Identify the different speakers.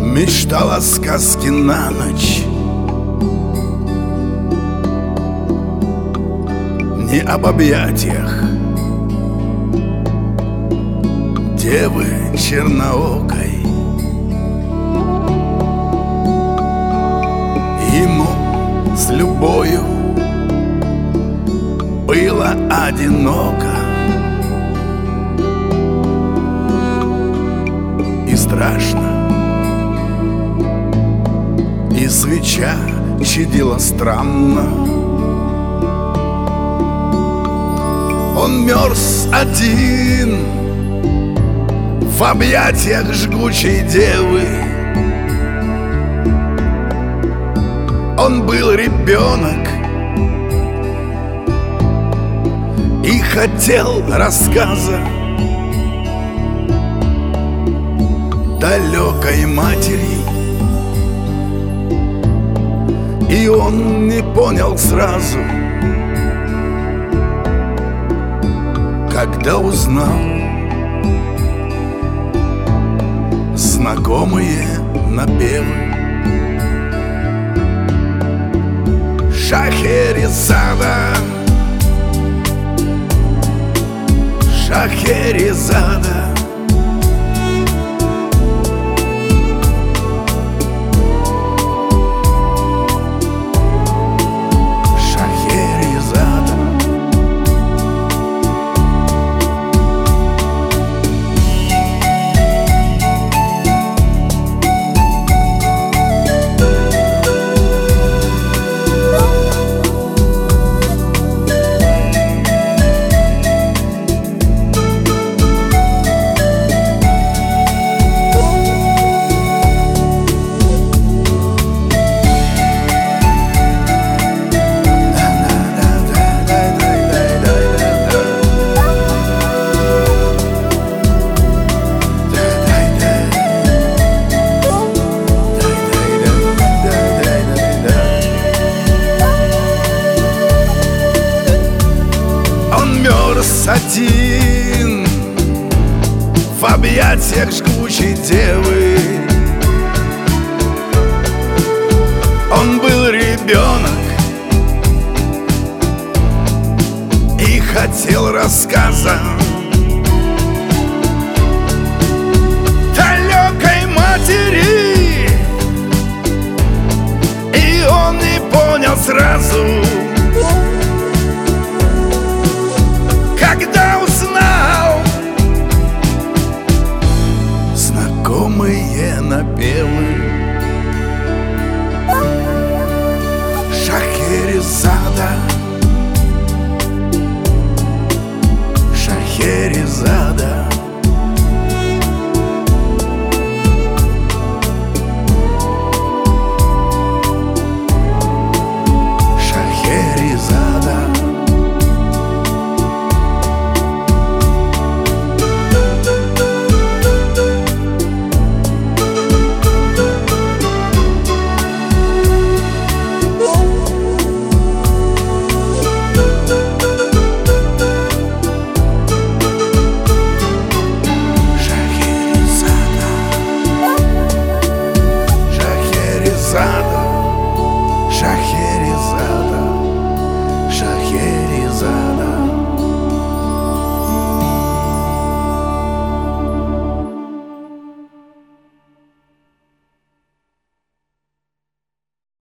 Speaker 1: Мечтала сказки на ночь, не об объятиях девы черноокой. Ему с любою было одиноко и страшно, и свеча чадила странно. Он мерз один в объятиях жгучей девы. Он был ребенок и хотел рассказа далекой матери. И он не понял сразу, когда узнал знакомые напевы. Шахерезада, Шахерезада, один в объятиях жгучей девы. Он был ребенок и хотел рассказа далекой матери. И он не понял сразу, когда узнал знакомые напевы. Шахерезада, Шахерезада.